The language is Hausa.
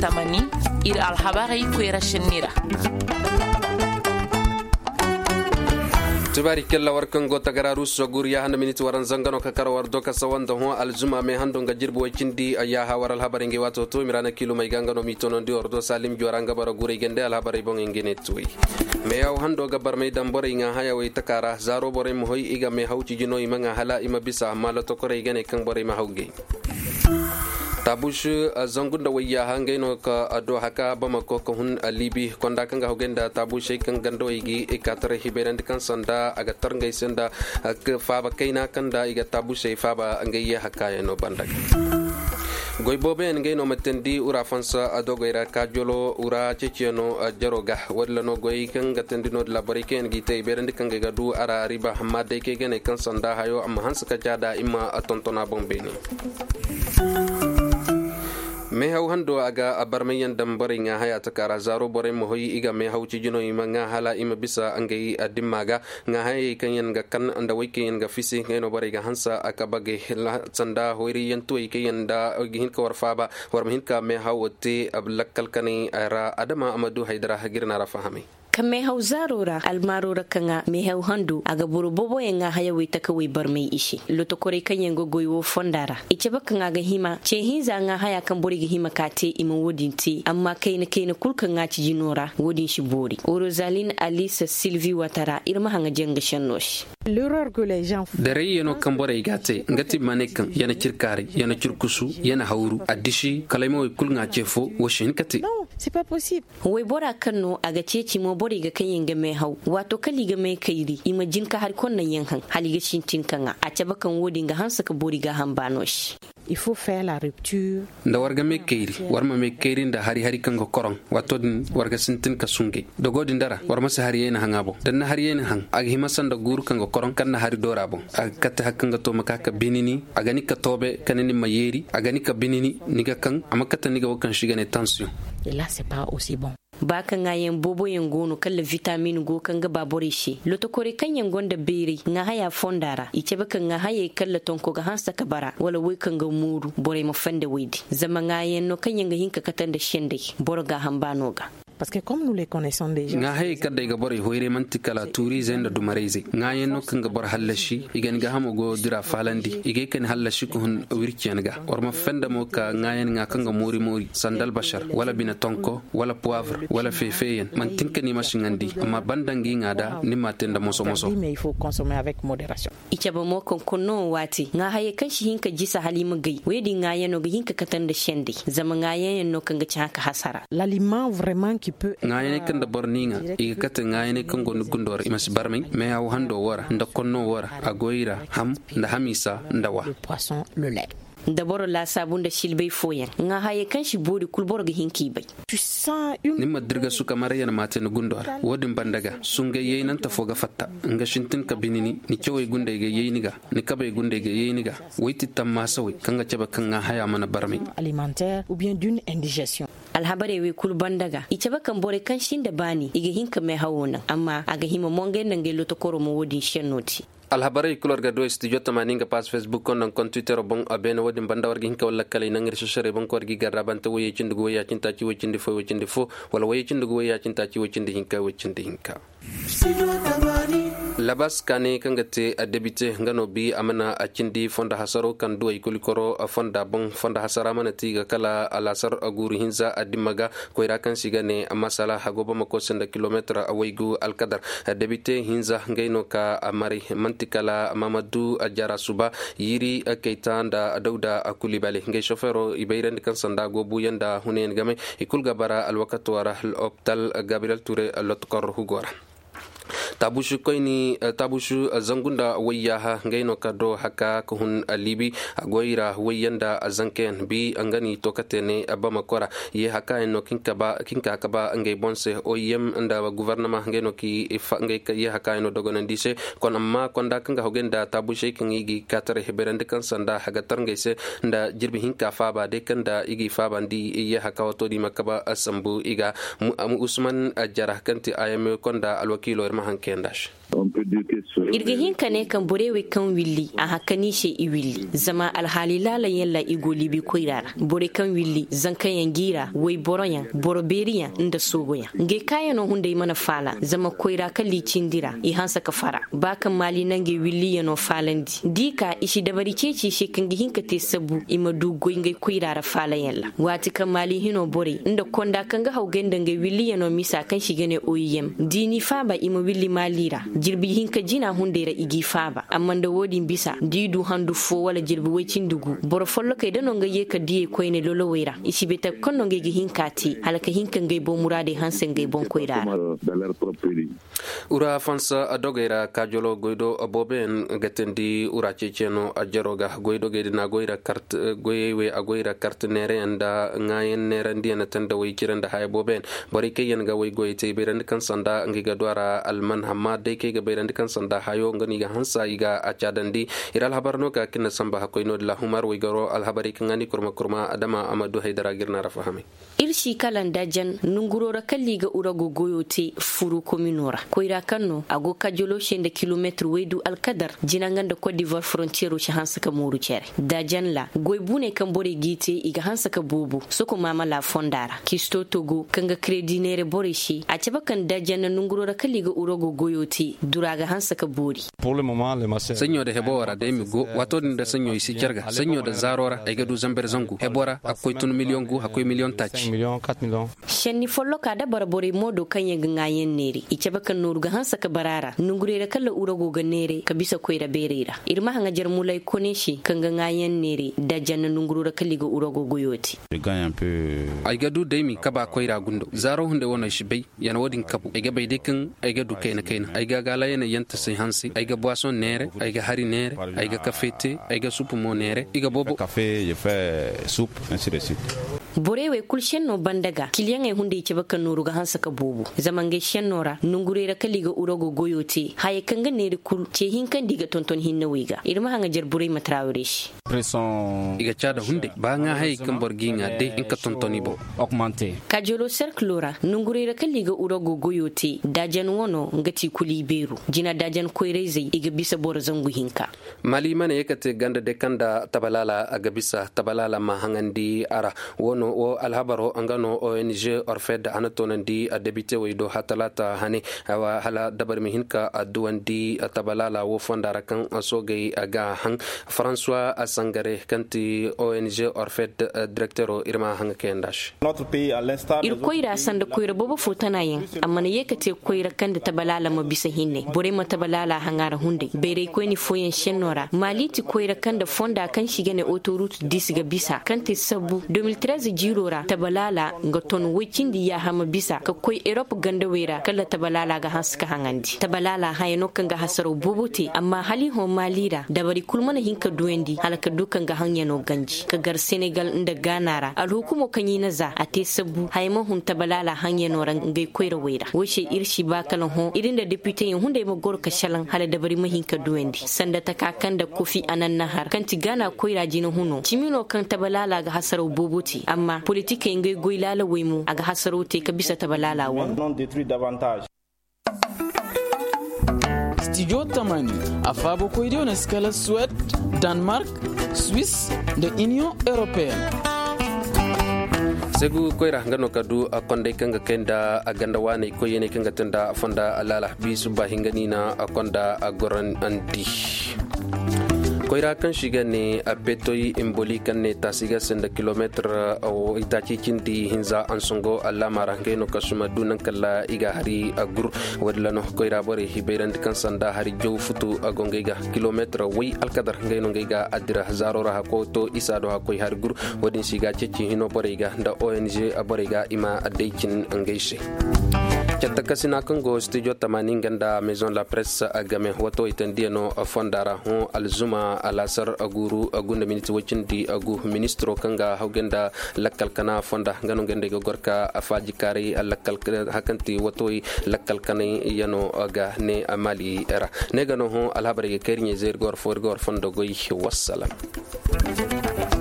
tamani ir alhabari kwera shinira. tubari kella warkan go tagararu sogur ya handa miniti waran zangano ka karawar doka sawanda ho aljuma me hando nga jirbo wacindi ya ha waral habari ngi wato to mirana kilo mai gangano mi tono ndi ordo salim joranga bara gure gende al habari bon ngene tuwi me yaw hando gabar mai dambore nga haya way takara zaro bore mo hoy iga me hawci jino imanga hala ima bisa mala to kore gene kan bore ma hawge tabush zangunda wayya hangaino ka ado haka bamako ko hun alibi konda kanga hogenda tabush kan gando igi ikatare hiberan kan sanda aga tarngai sanda ka faba kaina kanda iga tabush faba angayya haka no bandak goy bobe ngayno matendi ura fansa ado goira kajolo ura checheno jaroga wadla no goy kan gatendi no labari ken gite iberan kan ga du ara riba hamade ke gene kan sanda hayo amma hansa ka jada imma atontona bombeni me haw hando aga abarmayan dambare nga haya takara zaro bore mo hoyi iga me haw ci jino ima nga hala ima bisa angay dimmaga nga haya kanyan ga kan anda wayke yan ga fisi ngeno bare ga hansa aka bage la sanda hoyri yanto ike yanda gihin ka warfaba warmahin ka me haw te ablakal kani ara adama amadu haidara hagirna rafahami kan mai hau zarora almarora kanga mai hau handu aga buru bobo yanga haya wita kawai bar mai ishi loto kore kan yango goyo fondara ice bakan aga hima ce hinza nga haya kan bori ga hima kate iman wodin te amma kai na kulkan nga ci jinora wodin shi bori Rosaline Alice Sylvie Watara irma hanga janga shannosh l'erreur que les gens dare yeno kan bore gate ngati manekan yana cirkari yana cirkusu yana hauru adishi kalaimo kulnga cefo washin kate non c'est pas possible wai bora kanno aga ceci mo bori ga kan yanga mai hau wato kali ga mai kairi imajin ka har konnan yankan hali ga shintin kanga a caba kan wodin ga hansa ka bori ga hambanosh il faut faire la rupture da warga mai kairi warma mai kairi da hari kan ga koron wato din warga sintin ka sunge da godin dara warma sa hari yana hangabo dan na hari yana hang ag himasan da guru kan ga koron kan na hari dora bon ag katta hakkan ga to maka ka binini agani ka tobe kanini mayeri agani ka binini niga kan amakata niga wakan shiga ne tension et là c'est pas aussi bon baka nga yen bobo yen gono kala vitamine go kan ga babore shi loto kore kan yen gonda beri nga haya fondara ice baka nga haye kala tonko ga hansa kabara wala wai kan ga muru bore mo fande wedi zama nga yen no kan yen ga hinka katanda shende borga hambano ga parce que comme nous les connaissons déjà nga hay kadde ga bore hoyre mantikala tourisme da dumareze nga yenno kanga bor hallashi igen ga hamo go dira falandi ige ken hallashi ko hun wirkiyan ga warma fenda mo ka nga yen nga kanga mori sandal bashar wala bina tonko wala poivre wala fefeyen man tinkani mashingandi amma bandangi ngada ni matenda moso mais il faut consommer avec modération ichaba mo konkono wati nga haye kan shi hinka jisa halima gai wedi nga yeno ga hinka katanda shende zama nga yenno kanga chaka hasara l'aliment vraiment qui peut ngayene kan da borninga iga kata ngayene kan gonu gundor imas barmai me haw hando wara nda konno wara agoira ham nda hamisa ndawa le poisson le lait daboro la sabun da shilbai foyan nga haye kan shi bodi kulbor ga hinki bai tu sens une nimma dirga suka marayana maten gundor wodin bandaga sunga yeyinan ta foga fatta nga shintin ka binini ni cewai gunde ga yeyiniga ni kabai gunde ga yeyiniga waiti tamma sawi kanga ceba kan nga haya mana barmai alimentaire ou bien d'une indigestion alhabare we kul bandaga ice bakan bore kan shin da bani iga hinka mai hawo nan amma aga hima mongen nan gelo to koro mo wodin shenoti alhabare kulor ga do studio tamaninga pas facebook kon kon twitter bon abena wodin banda wargi hinka wala kala nangir share bon ko wargi garabanta woye cindugo woye cinta ci wocindi fo wala woye cindugo woye cinta ci wocindi hinka labas kane kangate a debite ngano bi amana a cindi fonda hasaro kan duwai kulikoro a fonda bon fonda hasara mana tiga kala alasar aguri hinza a dimaga ko ira kan siga ne a masala hagoba mako senda kilometra a waigu alkadar a debite hinza ngaino ka amari mantikala mamadu a jara suba yiri a keita da dauda a kulibali ngai shofero ibairan kan sanda gobu yanda hunen game ikul gabara alwakatu wara optal gabriel ture lotkor hugora tabushu zangunda wayaha ngaino kado haka kuhun alibi agoira wayanda azanken bi angani tokatene abama kora ye haka no kinka kaba ngai bonse oyem anda gouvernement ngaino ki ifa ngai ye haka no dogonan dise kon amma konda kanga hogenda tabushe kin igi katare heberande kan sanda haga tarngai se nda jirbi hinka faba de kanda igi faba ndi ye haka wato di makaba asambu iga Usman Jarah kanti ayame konda alwakilo mahankendash. On peut dire que irga hinka ne kan borewe kan willi a hakani she i willi zama alhali lala yalla igo libi koirara bore kan willi zankan yangira wai boroyan boroberiyan inda sogoya nge kaya no hunde mana fala zama koira kan licin dira i hansa ka fara ba kan mali nange willi yano falandi dika ishi dabari ceci she kan hinka te sabu ima dugo nge koirara fala yalla wati kan mali hino bore inda konda kan ga haugenda nge willi yano misa kan shigene oyem dini faba ima willi malira jirbi hinka jina hundera igi faba amma da wodi bisa didu handu fo wala jirbi wecin dugu boro follo kay dano nga yeka diye koyne lolo wera isi beta konno nge hinkati halaka hinka nge bo murade hansen nge bon koyda ura fansa adogera kajolo goido aboben gatendi ura ceceno ajeroga goido gedina goira carte goyewe agoira carte nere anda ngayen nere ndiana tanda way kiranda hay boben bari kayen ga way goyte berand kan sanda ngiga dwara alman hamade ke ga berand kan sanda hayo ngani ga hansa iga acadandi iral habarno ka kinna samba hakoyno la humar way garo al habari kangani kurma adama amadu haydara girna rafahami irshi kalan dajan nungurora kalliga ura gogoyote furu kominora koira kanno ago kajolo shende kilometre wedu alkadar jinanganda Côte d'Ivoire frontière ci hansaka moru cere dajan la goybune kan bore gite iga hansaka bubu soko mama la fondara kisto togo kanga credinere bore shi a ceba kan dajan nungurora kalliga ura gogoyote duraga hansaka bori pour le moment le masse sanyo da hebora da emigo wato da sanyo isi cerga sanyo da zarora ay gadu zamber zangu hebora akoy tun million gu akoy million touch million 4 millions shenni follo ka da barbore modo kanye gangayen neri ice baka nurga hansa ka barara nungurere kala ura goga nere ka bisa koira berera irma hanga jarmulai kone shi kan gangayen neri da janna nungurura kalliga ura gogo yoti ay gadu daimi kaba koira gundo zaro hunde wona shi bai yana wodin kabu ay ga bai dekin ay gadu kaina ay ga gala yana yanta sai hansi ay ga boisson nere ay ga hari nere ay ga café ay ga soupe mo nere iga bobo café je fais soupe ainsi de suite borewe kul shenno bandaga kiliyan ay hunde ice baka nuruga hansa ka bobo zamange shennora nungurera kaliga urogo goyote haye kanga neri kul ce hinkan diga tonton hinna wiga irma hanga jarbure matrawresh pression iga chada hunde ba nga hay kan borginga de inka tontoni bo augmenter kajolo cerclora nungurera kaliga urogo goyote dajan wono ngati kuli beru jina dajan koireze iga bisa bor zangu hinka mali mane yakate ganda de kanda tabalala aga bisa tabalala ma hangandi ara wono o alhabaro angano ONG Orfed anatonandi a debite waydo hatalata hane awa hala dabar mihinka aduandi tabalala wo fondara kan asogay aga hang François Asangare kanti ONG Orfed directeur irma hang kendash notre pays à l'instar ir koira sanda koira bobo futanayin amma ne yakate koira kanda tabalala ma bisa hinne bore ma tabalala hangara hunde bere koini foyen shenora maliti koira kanda fonda kan shigene autoroute disiga bisa kanti sabu 2013 jirora tabalala ga ton wicindi ya hama bisa ka koi Europe ganda wera kala tabalala ga haska hangandi tabalala hayno kan ga hasaro bobote amma hali ho malira da bari kulmana hinka duendi halaka dukan ga hanya no ganji ka gar Senegal inda ganara al hukumo kanyi naza ate sabu haymo hun tabalala hanya no ran ngai koira wera woshe irshi ba kalan ho irin da deputy yin hunde mo gor ka shalan hala da bari mahinka duendi sanda ta kakan da Kofi Annan Nahar kanti gana koira jino huno chimino kan tabalala ga hasaro bobote amma politique ngai goilala wemu aga hasaro te ka bisa tabalala wa non détruit davantage. Studio Tamani afabo koidio na skala Suède, Danemark, Suisse da Union Européenne. segu koira ngano kadu akonde kanga kenda aganda wane koyene kanga tanda fonda alala bisu bahingani na akonda agoran andi koira kan shiga ne a petoi imboli kan ne tasiga senda kilometer o itachi kindi hinza ansongo alla marange no kasuma dunan kala iga hari agur wadlano koira bore hiberan kan sanda hari jow futu agongega kilometer wi alkadar ngeno ngega adira zarora hakoto isado hakoy har gur wadin shiga ceci hino borega da ONG aborega ima adeikin angeishe Chatakasina Congo studio Tamani ganda maison la presse agame wato itendieno fondara ho alzuma alasar aguru agunda miniti wachindi agu ministro kanga haugenda lakkal kana fonda ngano gende gorka afaji kari lakkal hakanti wato lakkal kanai yano aga ne amali era negano ho alhabari kerinye zer gor for gor fondo goy wassalam